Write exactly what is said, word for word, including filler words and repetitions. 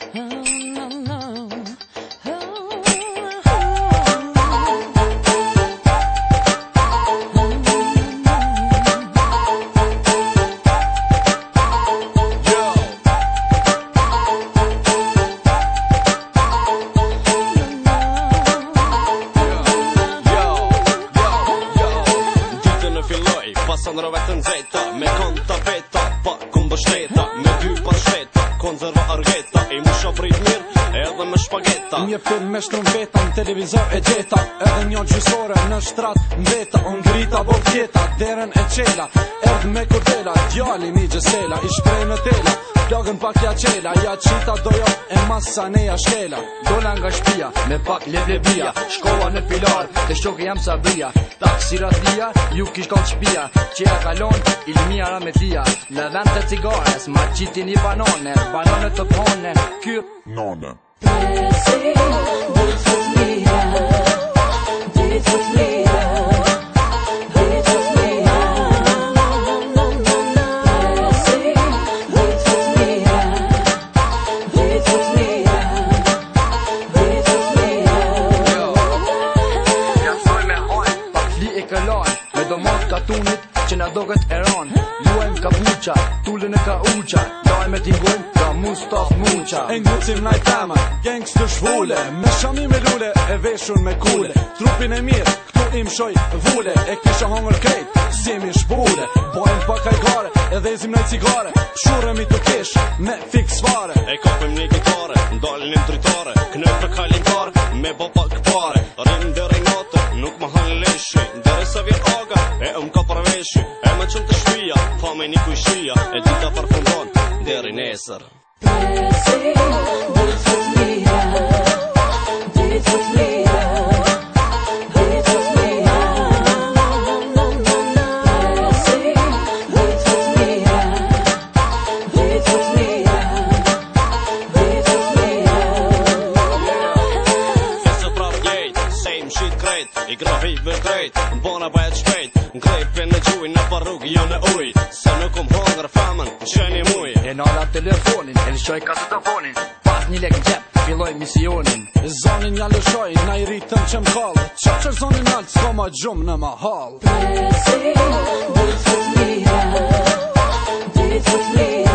Pasan rëvetën zeta, me konta veta, pa kumbështeta, me dy pashteta, konzerva argeta, i mu shofrit mirë, edhe me shpageta. Një film me shtrum veta, në televizor e gjeta, edhe një gjysore në shtrat, mbeta, unë grita bo tjeta, derën e qela, erdh me kurdela, djali një gjësela, i shprej në tela, plagën pak ja qela, ja qita dojo, e masa ne ja shkela. Dola nga shpia, me pak leblebia, shkova në pilar, të shqoke jam sabria, taksiratia, ju kish kall shpia, qera kalon, ilmia rametia, levent të cigares, ma qitin i banane, banane të pone, kyr, nane. Presi, dit fut mia, dit fut mia, dit fut mia. Presi, dit fut mia, dit fut mia, dit fut mia. Ja soj me hajn, pak fli e këllaj, me do mat katunit, që na doget eran, luajm kapuqa, tullën e ka uqa, lajme t'ingojm, ka mustaf muqa. E ngucim naj tema, gangs të shvule, me shami me lule, e veshun me kule, trupin e mirë, këtu im shoj vule, e kisha hongër krejt, si mi shpule, bojmë pa kajgare, edhe zim naj cigare, pshuremi të kesh, me fix fare. E kapim një gitare, ndalin në dritare, knëpë kalin kare, me bo pak pare, rrim deri note, nuk më hanë leshi, deri sa vjen aga, e um ka përveshi, e me qënë të shpia, fa me një kujshia, e dita përfundon, deri nesër. Presi, dit fut mia, dit fut mia, dit fut mia. Presi, dit fut mia, dit fut mia, dit fut mia. Fesë prap jejt, sejm shit krejt, i grahive drejt, bona bëhet shpejt, ngrejpin në gjuj, në parrug, jo në uj, se nuk um hongër famën, qeni muj. E nala telefonin, e lëshoj kasetofonin, pas një lek gjep, filloj misionin. Zonin ja lëshoj, na i rritëm që m'kall, qa që zonin altë, s'ka ma gjumë në mahal. Presi, dit fut mia, dit fut mia.